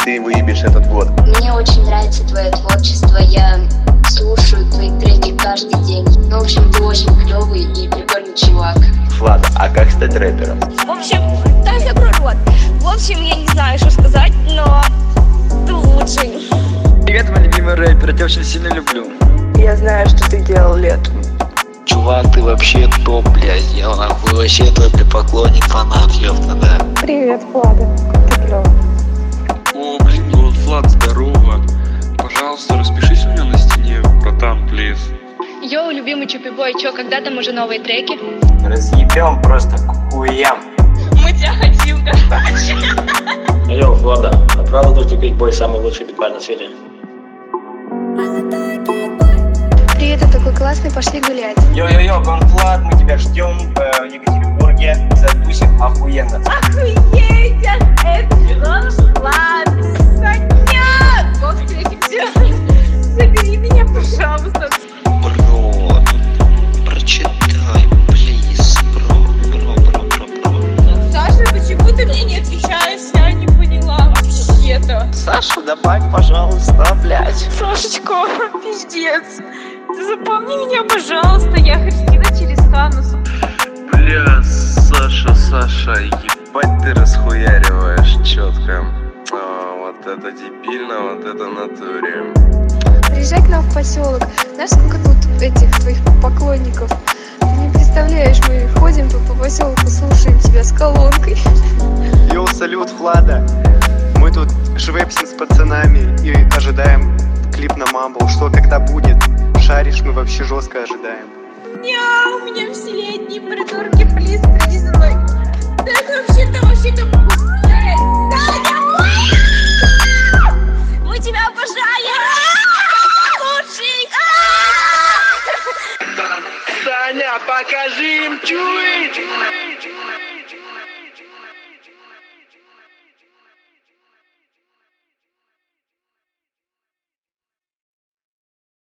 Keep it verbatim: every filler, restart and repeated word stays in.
ты выебешь этот год. Мне очень нравится твое творчество, я слушаю твои треки каждый день. Ну, в общем, ты очень клевый и прикольный чувак. Влад, а как стать рэпером? В общем, дай закрой рот. В общем, я не знаю, что сказать, но ты лучший. Привет, мой любимый рэпер, я тебя очень сильно люблю. Я знаю, что ты делал летом. Чувак, ты вообще топ, блядь, я нахуй вообще твой поклонник, фанат, ёпта, да. Привет, Влада. Ты клёвый. О, блин, вот Влад, здорово. Пожалуйста, распишись у меня на стене, братан, плиз. Йоу, любимый Чупи-бой, чё, когда там уже новые треки? Разъебем просто к хуям. Мы тебя хотим, короче. Йоу, Влада, а правда только Биг-бой самый лучший битбай на свете? Привет, ты такой классный, пошли гулять. Йо-йо-йо, Гонфлат, мы тебя ждем в Екатеринбурге. Затусим охуенно. Охуеть, это Гонфлат, Саня! Вот встретимся. Забери меня, пожалуйста. Бро, прочитай, плиз, бро, бро, бро, бро, бро. Саша, почему ты мне не отвечаешь? Я не поняла вообще-то. Саша, добавь, пожалуйста, блядь. Сашечка, пиздец. Ты запомни меня, пожалуйста. Я Христина через Хану. Бля, Саша, Саша, ебать ты расхуяриваешь четко. А, вот это дебильно, вот это натуре. Приезжай к нам в поселок. Знаешь, сколько тут этих твоих поклонников? Ты не представляешь, мы ходим по, по поселку, слушаем тебя с колонкой. Йоу, салют, Влада. Мы тут швепсим с пацанами и ожидаем клип на Мамбл. Что, когда будет? Шаришь, мы вообще жестко ожидаем. Няу, у меня все летние придурки, плиз, приди за мной. Да это вообще-то, вообще-то... Саня, мы тебя обожаем! Лучший! Саня, покажи им чует!